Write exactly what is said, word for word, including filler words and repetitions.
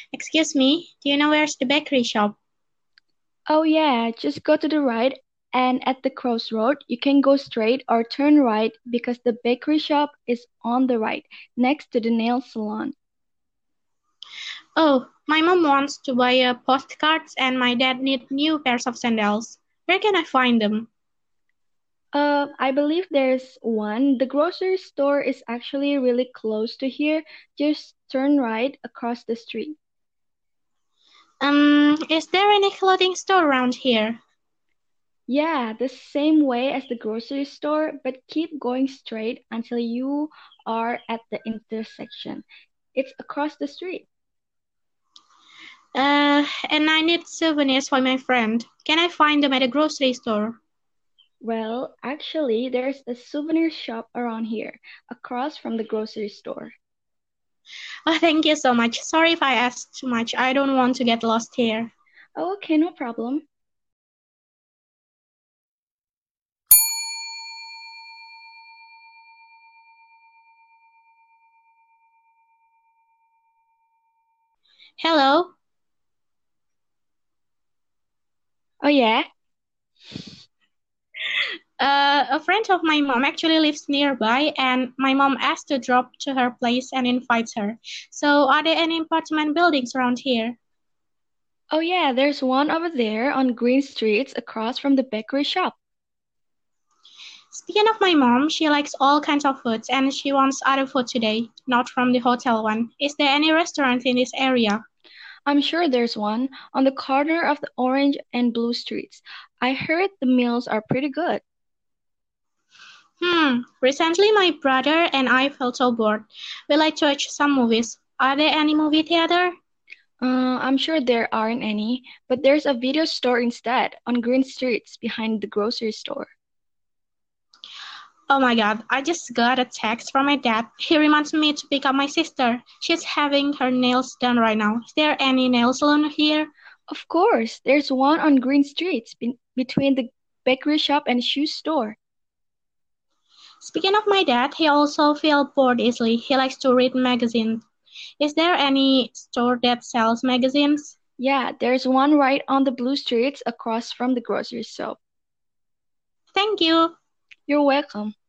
Excuse me, do you know where's the bakery shop? Oh yeah, just go to the right and at the crossroad you can go straight or turn right because the bakery shop is on the right, next to the nail salon. Oh, my mom wants to buy uh, postcards and my dad need new pairs of sandals. Where can I find them? Uh, I believe there's one. The grocery store is actually really close to here. Just turn right across the street. Um, is there any clothing store around here? Yeah, the same way as the grocery store, but keep going straight until you are at the intersection. It's across the street. Uh, and I need souvenirs for my friend. Can I find them at a grocery store? Well, actually, there's a souvenir shop around here, across from the grocery store. Oh, thank you so much. Sorry if I asked too much. I don't want to get lost here. Oh, okay, no problem. Hello? Oh, yeah? Uh, a friend of my mom actually lives nearby, and my mom asked to drop to her place and invites her. So, are there any apartment buildings around here? Oh, yeah, there's one over there on Green Streets across from the bakery shop. Speaking of my mom, she likes all kinds of foods and she wants other food today, not from the hotel one. Is there any restaurant in this area? I'm sure there's one on the corner of the orange and blue streets. I heard the meals are pretty good. Hmm, recently my brother and I felt so bored. We like to watch some movies. Are there any movie theater? Uh, I'm sure there aren't any, but there's a video store instead on Green Streets behind the grocery store. Oh my god, I just got a text from my dad. He reminds me to pick up my sister. She's having her nails done right now. Is there any nail salon here? Of course, there's one on Green Streets be between the bakery shop and shoe store. Speaking of my dad, he also feels bored easily. He likes to read magazines. Is there any store that sells magazines? Yeah, there's one right on the blue streets across from the grocery shop. Thank you. You're welcome.